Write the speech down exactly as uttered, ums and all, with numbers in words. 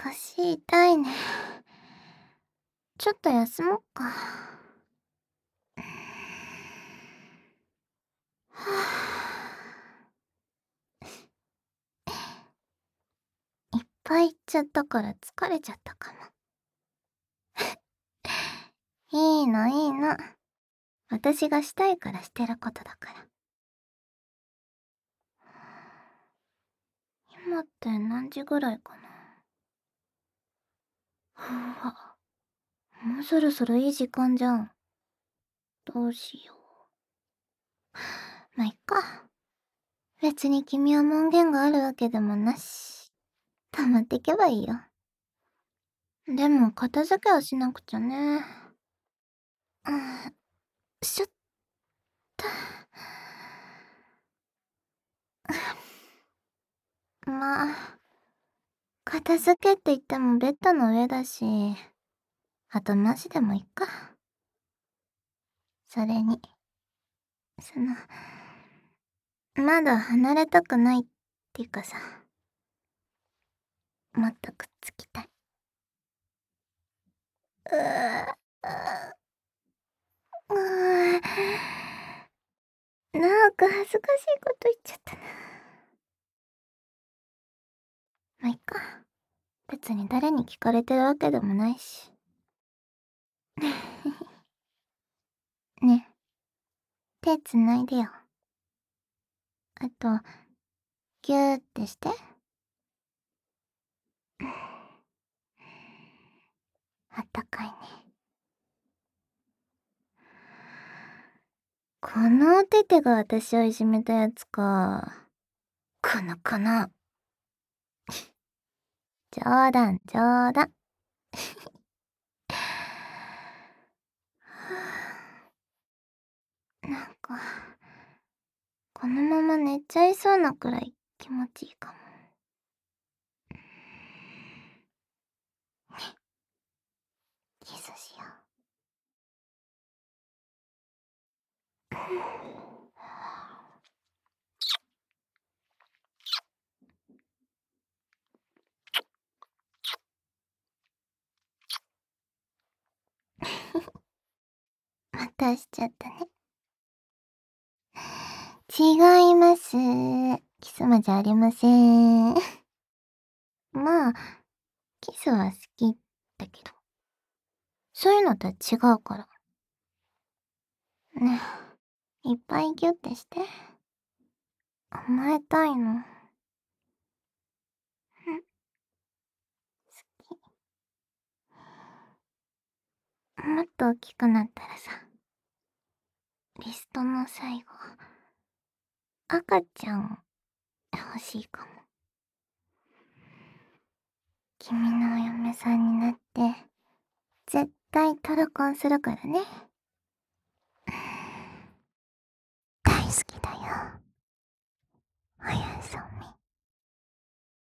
腰痛いね。ちょっと休もっか。はあ。いっぱい言っちゃったから疲れちゃったかも。いいのいいの。私がしたいからしてることだから。今って何時ぐらいかな。うわ、もうそろそろいい時間じゃん。どうしよう。まあ、いっか。別に君は門限があるわけでもなし。溜まってけばいいよ。でも片付けはしなくちゃね。うん、しょっと。まあ、片付けって言ってもベッドの上だし、後回しでもいっか。それに、その、まだ離れたくないっていうかさ、もっとくっつきたい。うー、うー、なんか恥ずかしいこと言っちゃったな。まあ、いっか。別に誰に聞かれてるわけでもないし。ね、手つないでよ。あと、ぎゅーってして。あったかいね。このおててが私をいじめたやつか。このこの。冗談冗談。なんか、このまま寝ちゃいそうなくらい気持ちいいかも。ね、キスしよう。またしちゃったね。違います。キス魔じゃありません。まあ、キスは好きだけど。そういうのとは違うから。ねえ、いっぱいギュってして。甘えたいの。ん、好き。もっと大きくなったらさ、リストの最後、赤ちゃん欲しいかも。君のお嫁さんになって、絶対トロコンするからね。大好きだよ。